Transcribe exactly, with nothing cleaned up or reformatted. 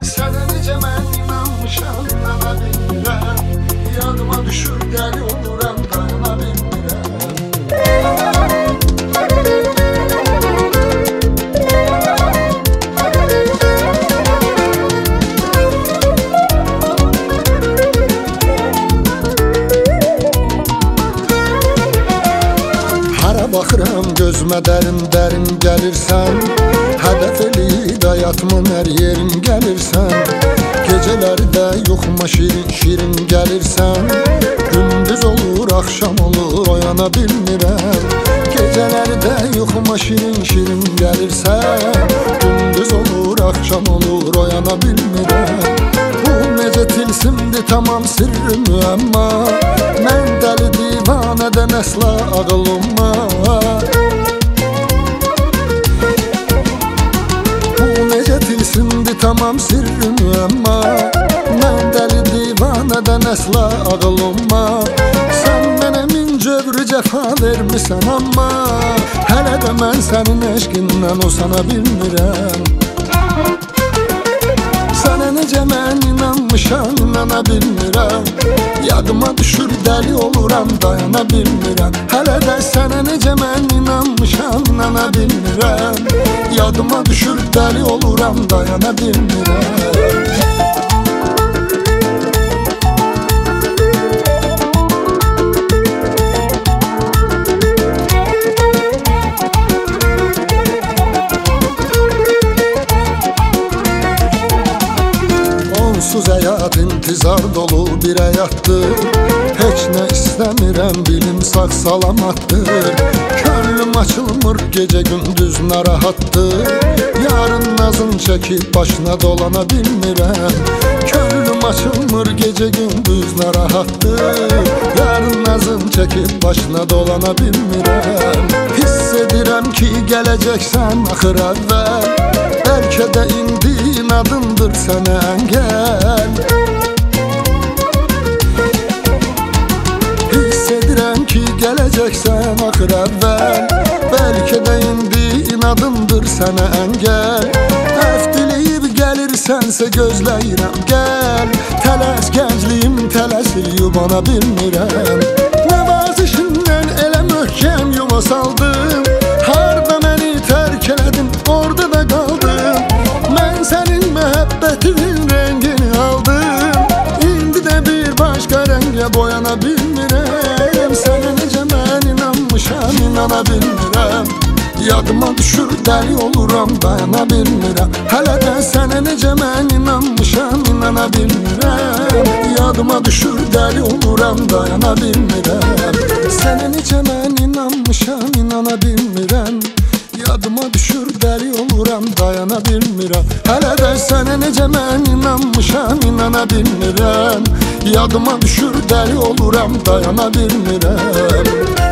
Sənə necə mən inanmışam, inana bilmirəm. Yadıma düşür, dəli oluram, dayana bilmirəm. Hara baxıram gözümə dərin-dərin gəlirsən. Hədəf eləyib həyatımın hər yerin gəlirsən. Gecələri də yuxuma şirin-şirin gəlirsən. Gündüz olur, axşam olur, oyana bilmirəm. Gecələri də yuxuma şirin-şirin gəlirsən. Gündüz olur, axşam olur, oyana bilmirəm. Bu necə tilsimdir, tamam sirri müəmma. Mən dəli divanədən əsla ağılım var. Tilsimdi tamam sirri müəmma. Mən dəli divanədən əsla ağılma. Sən mənə min cövrü cəfa vermisən amma hələ də mən sənin eşqindən usana bilmirəm. Sənə necə mən inanmışam, inana bilmirəm. Yadıma düşür, dəli oluram, dayana bilmirəm. Hələ də sənə necə mən inanmışam, inana bilmirəm. Yadıma düşür, dəli oluram, dayana bilmirəm. Onsuz həyat intizar dolu bir həyatdır. Heç nə istəmirəm, bilim sağ salamatdır. Könlüm açılmır, gecə gündüz narahatdır. Yarın nazın çəkib başına dolana bilmirəm. Könlüm açılmır, gecə gündüz narahatdır. Yarın nazın çəkib başına dolana bilmirəm. Hiss edirəm ki gələcəksən axır əvvəl. Bəlkə də indi inadındır sənə əngəl. Hiss edirəm ki gələcəksən axır əvvəl. Bəlkə də indi inadındır sənə əngəl. Əfv diləyib gəlirsənsə gözləyirəm, gəl. Tələs gəncliyim tələsir, yubana bilmirəm. Nəvazişindən elə möhkəm yuva saldım. Harda məni tərk elədin, orada da qaldım. Mən sənin məhəbbətinin rəngini aldım. İndi də bir başqa rəngə boyana bilmirəm. Sənə necə mən inanmışam, inana bilmirəm. Yadıma düşür, dəli oluram, dayana bilmirəm. Hələ də sənə necə mən inanmışam, inana bilmirəm. Yadıma düşür, dəli oluram, dayana bilmirəm. Sənə necə mən inanmışam, inana bilmirəm. Yadıma düşür, dəli oluram, dayana bilmirəm. Hələ də sənə necə mən inanmışam, inana bilmirəm. Yadıma düşür, dəli oluram, dayana bilmirəm.